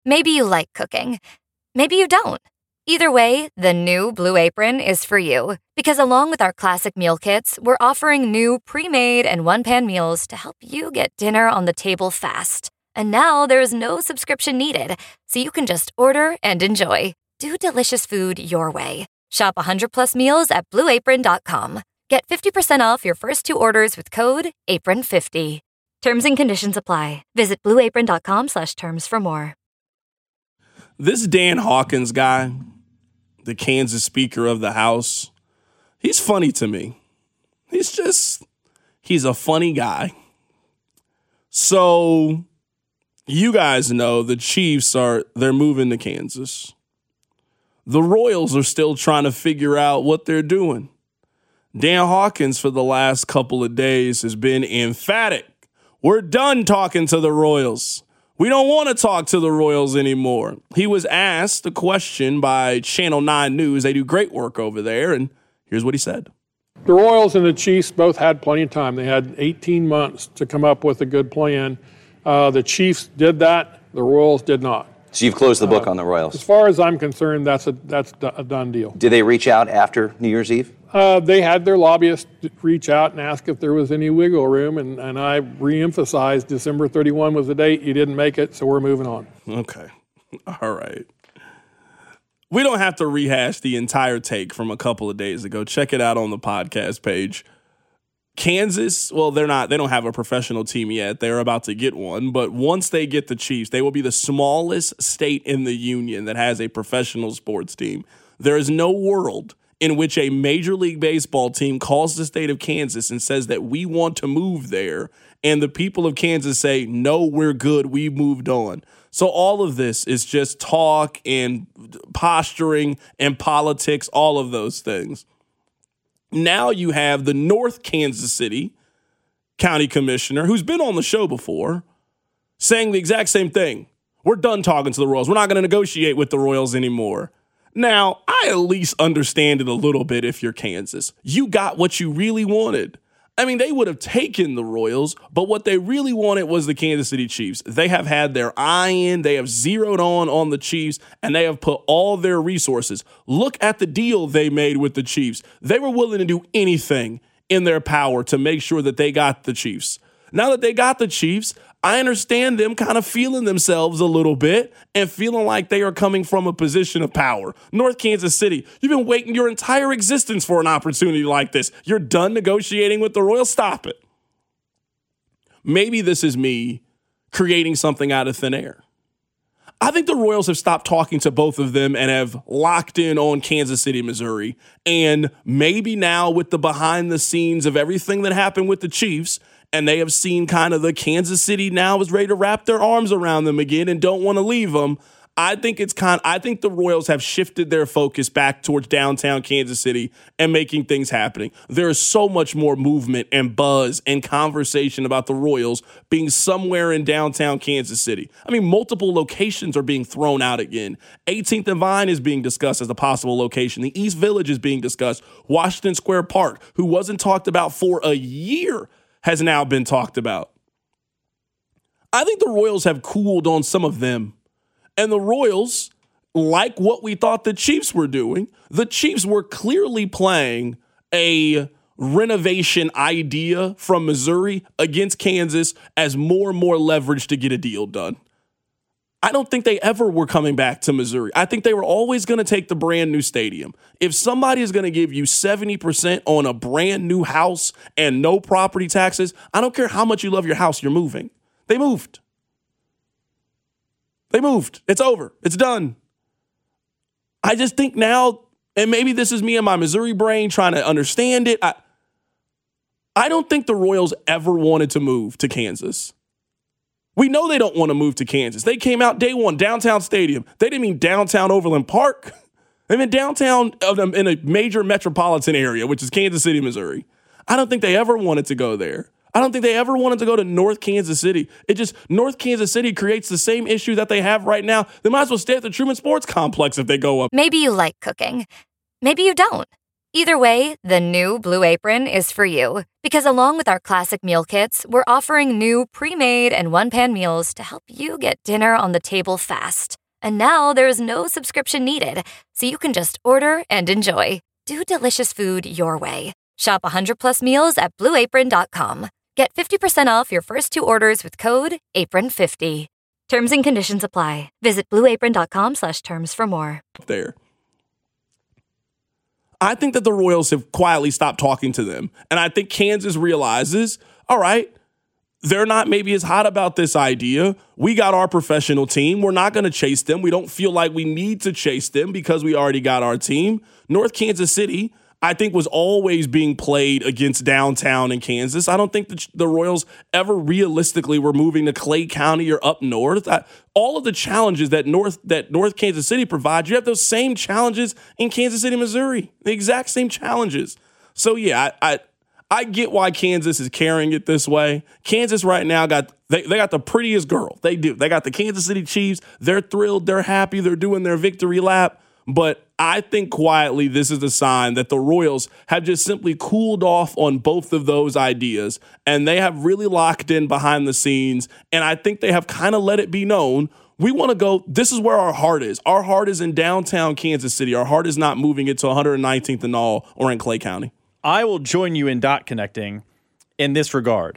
Maybe you like cooking. Maybe you don't. Either way, the new Blue Apron is for you. Because along with our classic meal kits, we're offering new pre-made and one-pan meals to help you get dinner on the table fast. And now there's no subscription needed, so you can just order and enjoy. Do delicious food your way. Shop 100 plus meals at blueapron.com. Get 50% off your first 2 orders with code APRON50. Terms and conditions apply. Visit blueapron.com/terms for more. This Dan Hawkins guy, the Kansas Speaker of the House, he's funny to me. He's a funny guy. So you guys know the Chiefs they're moving to Kansas. The Royals are still trying to figure out what they're doing. Dan Hawkins for the last couple of days has been emphatic. We're done talking to the Royals. We don't want to talk to the Royals anymore. He was asked a question by Channel 9 News. They do great work over there, and here's what he said. The Royals and the Chiefs both had plenty of time. They had 18 months to come up with a good plan. The Chiefs did that. The Royals did not. So you've closed the book on the Royals? As far as I'm concerned, that's a done deal. Did they reach out after New Year's Eve? They had their lobbyists reach out and ask if there was any wiggle room, and I reemphasized December 31 was the date. You didn't make it, so we're moving on. Okay. All right. We don't have to rehash the entire take from a couple of days ago. Check it out on the podcast page. Kansas, well, they don't have a professional team yet. They're about to get one. But once they get the Chiefs, they will be the smallest state in the union that has a professional sports team. There is no world in which a Major League Baseball team calls the state of Kansas and says that we want to move there, and the people of Kansas say, no, we're good, we moved on. So all of this is just talk and posturing and politics, all of those things. Now you have the North Kansas City County Commissioner, who's been on the show before, saying the exact same thing. We're done talking to the Royals. We're not going to negotiate with the Royals anymore. Now, I at least understand it a little bit if you're Kansas. You got what you really wanted. I mean, they would have taken the Royals, but what they really wanted was the Kansas City Chiefs. They have had their eye in, they have zeroed on the Chiefs, and they have put all their resources. Look at the deal they made with the Chiefs. They were willing to do anything in their power to make sure that they got the Chiefs. Now that they got the Chiefs, I understand them kind of feeling themselves a little bit and feeling like they are coming from a position of power. North Kansas City, you've been waiting your entire existence for an opportunity like this. You're done negotiating with the Royals? Stop it. Maybe this is me creating something out of thin air. I think the Royals have stopped talking to both of them and have locked in on Kansas City, Missouri. And maybe now with the behind the scenes of everything that happened with the Chiefs, and they have seen kind of the Kansas City now is ready to wrap their arms around them again and don't want to leave them. I think the Royals have shifted their focus back towards downtown Kansas City and making things happening. There is so much more movement and buzz and conversation about the Royals being somewhere in downtown Kansas City. I mean, multiple locations are being thrown out again. 18th and Vine is being discussed as a possible location. The East Village is being discussed. Washington Square Park, who wasn't talked about for a year, has now been talked about. I think the Royals have cooled on some of them. And the Royals, like what we thought the Chiefs were doing, the Chiefs were clearly playing a renovation idea from Missouri against Kansas as more and more leverage to get a deal done. I don't think they ever were coming back to Missouri. I think they were always going to take the brand new stadium. If somebody is going to give you 70% on a brand new house and no property taxes, I don't care how much you love your house, you're moving. They moved. It's over. It's done. I just think now, and maybe this is me and my Missouri brain trying to understand it. I don't think the Royals ever wanted to move to Kansas. We know they don't want to move to Kansas. They came out day one, downtown stadium. They didn't mean downtown Overland Park. They meant downtown in a major metropolitan area, which is Kansas City, Missouri. I don't think they ever wanted to go there. I don't think they ever wanted to go to North Kansas City. North Kansas City creates the same issue that they have right now. They might as well stay at the Truman Sports Complex if they go up. Maybe you like cooking. Maybe you don't. Either way, the new Blue Apron is for you. Because along with our classic meal kits, we're offering new pre-made and one-pan meals to help you get dinner on the table fast. And now there's no subscription needed, so you can just order and enjoy. Do delicious food your way. Shop 100+ meals at blueapron.com. Get 50% off your first 2 orders with code APRON50. Terms and conditions apply. Visit blueapron.com/terms for more. There. I think that the Royals have quietly stopped talking to them. And I think Kansas realizes, all right, they're not maybe as hot about this idea. We got our professional team. We're not going to chase them. We don't feel like we need to chase them because we already got our team. North Kansas City, I think, was always being played against downtown in Kansas. I don't think the Royals ever realistically were moving to Clay County or up north. All of the challenges that North Kansas City provides, you have those same challenges in Kansas City, Missouri. The exact same challenges. So, yeah, I get why Kansas is carrying it this way. Kansas right now they got the prettiest girl. They do. They got the Kansas City Chiefs. They're thrilled. They're happy. They're doing their victory lap. But I think quietly this is a sign that the Royals have just simply cooled off on both of those ideas, and they have really locked in behind the scenes, and I think they have kind of let it be known, we want to go, this is where our heart is. Our heart is in downtown Kansas City. Our heart is not moving it to 119th and all or in Clay County. I will join you in dot connecting in this regard.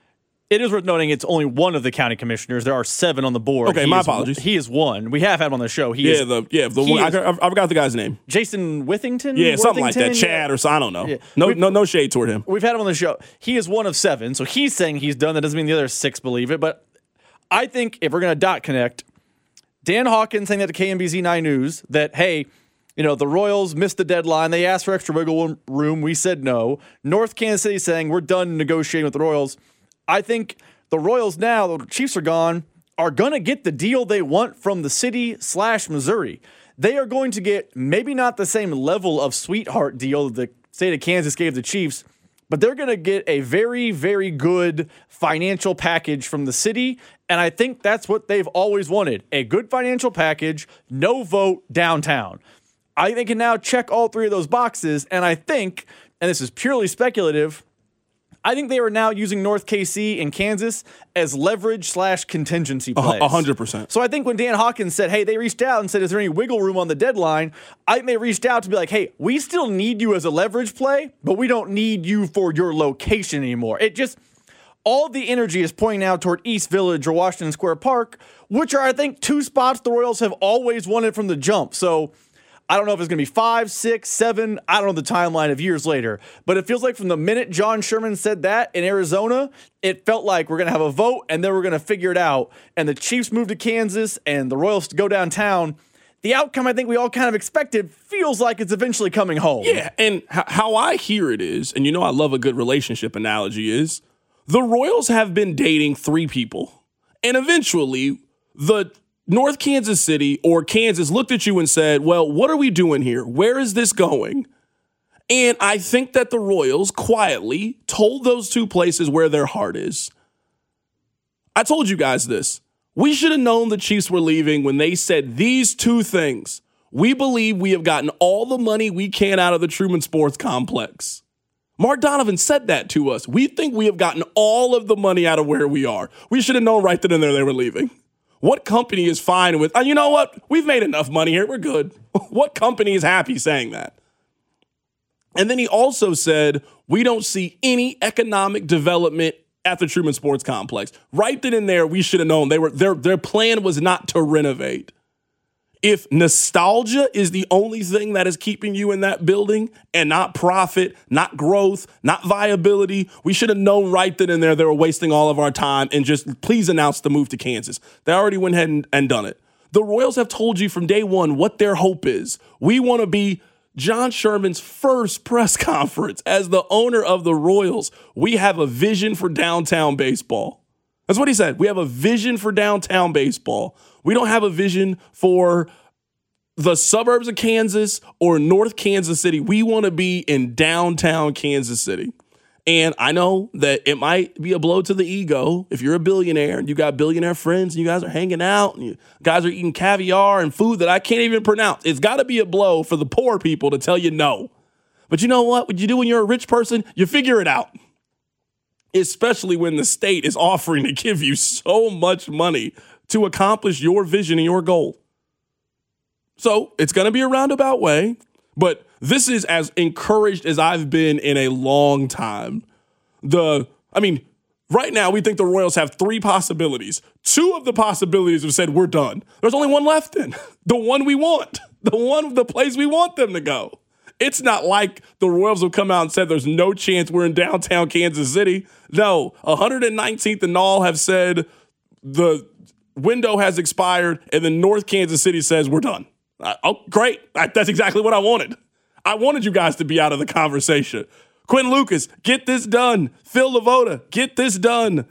It is worth noting it's only one of the county commissioners. There are 7 on the board. Okay, my apologies. He is one. We have had him on the show. I forgot the guy's name. Jason Withington? Yeah, something like that. Chad or so, I don't know. Yeah. No shade toward him. We've had him on the show. He is one of 7, so he's saying he's done. That doesn't mean the other 6 believe it. But I think if we're going to dot connect, Dan Hawkins saying that to KMBZ 9 News that, hey, the Royals missed the deadline. They asked for extra wiggle room. We said no. North Kansas City saying we're done negotiating with the Royals. I think the Royals now, the Chiefs are gone, are going to get the deal they want from the city/Missouri. They are going to get maybe not the same level of sweetheart deal that the state of Kansas gave the Chiefs, but they're going to get a very, very good financial package from the city, and I think that's what they've always wanted, a good financial package, no vote downtown. I think they can now check all 3 of those boxes, and I think, and this is purely speculative, I think they are now using North KC and Kansas as leverage/contingency plays. 100%. So I think when Dan Hawkins said, hey, they reached out and said, is there any wiggle room on the deadline? I think they reached out to be like, hey, we still need you as a leverage play, but we don't need you for your location anymore. All the energy is pointing now toward East Village or Washington Square Park, which are, I think, 2 spots the Royals have always wanted from the jump. So I don't know if it's going to be 5, 6, 7. I don't know the timeline of years later. But it feels like from the minute John Sherman said that in Arizona, it felt like we're going to have a vote and then we're going to figure it out. And the Chiefs moved to Kansas and the Royals to go downtown. The outcome I think we all kind of expected feels like it's eventually coming home. Yeah, and how I hear it is, and I love a good relationship analogy, is the Royals have been dating 3 people. And eventually, the North Kansas City or Kansas looked at you and said, well, what are we doing here? Where is this going? And I think that the Royals quietly told those 2 places where their heart is. I told you guys this. We should have known the Chiefs were leaving when they said these 2 things. We believe we have gotten all the money we can out of the Truman Sports Complex. Mark Donovan said that to us. We think we have gotten all of the money out of where we are. We should have known right then and there they were leaving. What company is fine with, you know what? We've made enough money here. We're good. What company is happy saying that? And then he also said, we don't see any economic development at the Truman Sports Complex. Right then and there, we should have known their plan was not to renovate. If nostalgia is the only thing that is keeping you in that building and not profit, not growth, not viability, we should have known right then and there they were wasting all of our time and just please announce the move to Kansas. They already went ahead and done it. The Royals have told you from day one what their hope is. We want to be John Sherman's first press conference as the owner of the Royals. We have a vision for downtown baseball. That's what he said. We have a vision for downtown baseball. We don't have a vision for the suburbs of Kansas or North Kansas City. We want to be in downtown Kansas City. And I know that it might be a blow to the ego if you're a billionaire and you got billionaire friends and you guys are hanging out and you guys are eating caviar and food that I can't even pronounce. It's got to be a blow for the poor people to tell you no. But you know what you do when you're a rich person? You figure it out. Especially when the state is offering to give you so much money to accomplish your vision and your goal. So it's going to be a roundabout way, but this is as encouraged as I've been in a long time. Right now we think the Royals have 3 possibilities. 2 of the possibilities have said we're done. There's only one left then. The one we want. The place we want them to go. It's not like the Royals have come out and said there's no chance we're in downtown Kansas City. No, 119th and all have said the window has expired, and then North Kansas City says we're done. Great. That's exactly what I wanted. I wanted you guys to be out of the conversation. Quinn Lucas, get this done. Phil Lavoda, get this done.